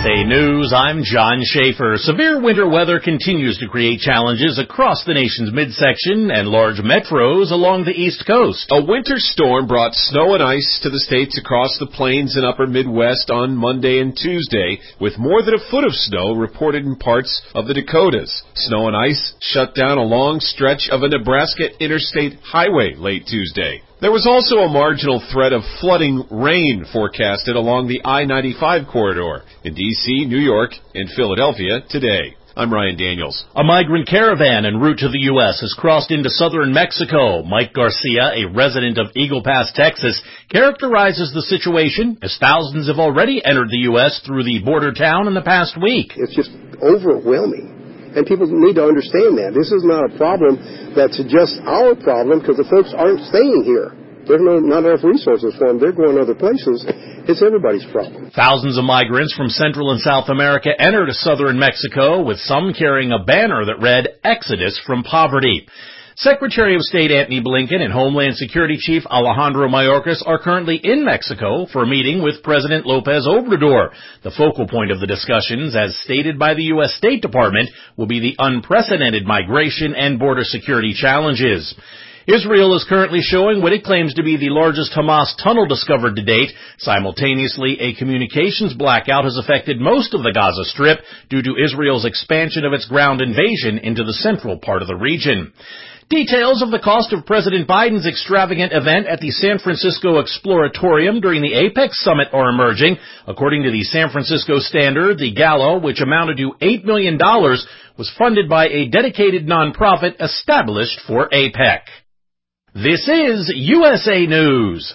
USA News, I'm John Schaefer. Severe winter weather continues to create challenges across the nation's midsection and large metros along the East Coast. A winter storm brought snow and ice to the states across the plains and upper Midwest on Monday and Tuesday, with more than a foot of snow reported in parts of the Dakotas. Snow and ice shut down a long stretch of a Nebraska interstate highway late Tuesday. There was also a marginal threat of flooding rain forecasted along the I-95 corridor in D.C., New York, and Philadelphia today. I'm Ryan Daniels. A migrant caravan en route to the U.S. has crossed into southern Mexico. Mike Garcia, a resident of Eagle Pass, Texas, characterizes the situation as thousands have already entered the U.S. through the border town in the past week. It's just overwhelming. And people need to understand that. This is not a problem that's just our problem because the folks aren't staying here. There's not enough resources for them. They're going other places. It's everybody's problem. Thousands of migrants from Central and South America entered southern Mexico, with some carrying a banner that read, "Exodus from Poverty." Secretary of State Antony Blinken and Homeland Security Chief Alejandro Mayorkas are currently in Mexico for a meeting with President López Obrador. The focal point of the discussions, as stated by the U.S. State Department, will be the unprecedented migration and border security challenges. Israel is currently showing what it claims to be the largest Hamas tunnel discovered to date. Simultaneously, a communications blackout has affected most of the Gaza Strip due to Israel's expansion of its ground invasion into the central part of the region. Details of the cost of President Biden's extravagant event at the San Francisco Exploratorium during the APEC summit are emerging. According to the San Francisco Standard, the gala, which amounted to $8 million, was funded by a dedicated nonprofit established for APEC. This is USA News.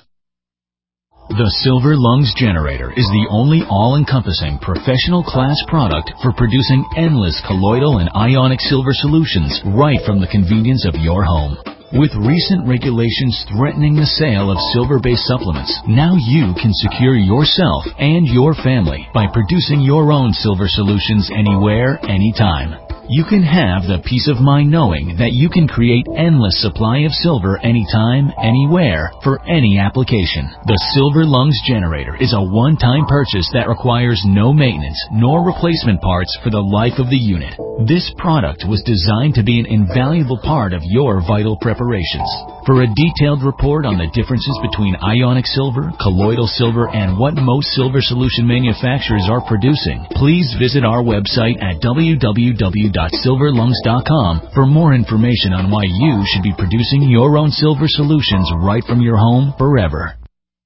The Silver Lungs Generator is the only all-encompassing professional class product for producing endless colloidal and ionic silver solutions right from the convenience of your home. With recent regulations threatening the sale of silver-based supplements, now you can secure yourself and your family by producing your own silver solutions anywhere, anytime. You can have the peace of mind knowing that you can create endless supply of silver anytime, anywhere, for any application. The Silver Lungs Generator is a one-time purchase that requires no maintenance nor replacement parts for the life of the unit. This product was designed to be an invaluable part of your vital preparations. For a detailed report on the differences between ionic silver, colloidal silver, and what most silver solution manufacturers are producing, please visit our website at www.silverlungs.com for more information on why you should be producing your own silver solutions right from your home forever.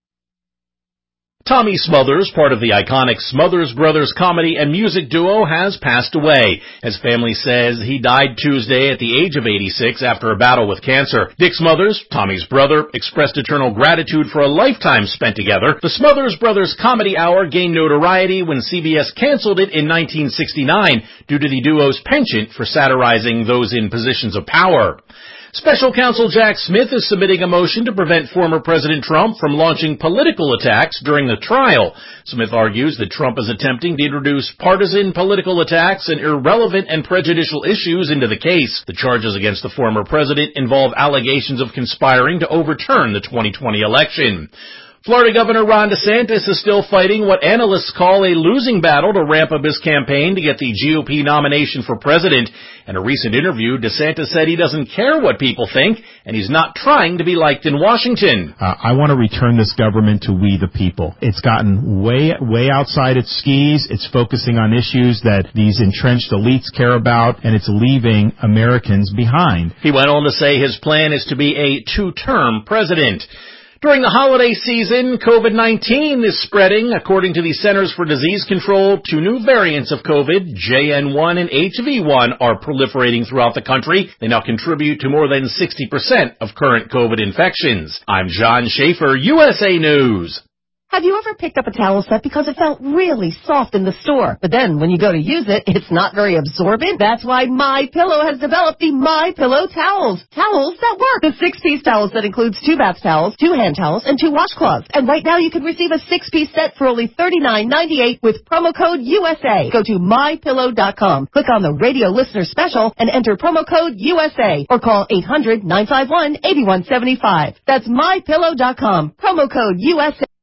Tommy Smothers, part of the iconic Smothers Brothers comedy and music duo, has passed away. His family says he died Tuesday at the age of 86 after a battle with cancer. Dick Smothers, Tommy's brother, expressed eternal gratitude for a lifetime spent together. The Smothers Brothers Comedy Hour gained notoriety when CBS canceled it in 1969 due to the duo's penchant for satirizing those in positions of power. Special counsel Jack Smith is submitting a motion to prevent former President Trump from launching political attacks during the trial. Smith argues that Trump is attempting to introduce partisan political attacks and irrelevant and prejudicial issues into the case. The charges against the former president involve allegations of conspiring to overturn the 2020 election. Florida Governor Ron DeSantis is still fighting what analysts call a losing battle to ramp up his campaign to get the GOP nomination for president. In a recent interview, DeSantis said he doesn't care what people think, and he's not trying to be liked in Washington. I want to return this government to we the people. It's gotten way outside its skis. It's focusing on issues that these entrenched elites care about, and it's leaving Americans behind. He went on to say his plan is to be a two-term president. During the holiday season, COVID-19 is spreading. According to the Centers for Disease Control, 2 new variants of COVID, JN1 and HV1, are proliferating throughout the country. They now contribute to more than 60% of current COVID infections. I'm John Schaefer, USA News. Have you ever picked up a towel set because it felt really soft in the store, but then when you go to use it, it's not very absorbent? That's why MyPillow has developed the MyPillow towels. Towels that work. The 6-piece towel set includes 2 bath towels, 2 hand towels, and 2 washcloths. And right now you can receive a 6-piece set for only $39.98 with promo code USA. Go to MyPillow.com, click on the radio listener special, and enter promo code USA, or call 800-951-8175. That's MyPillow.com, promo code USA.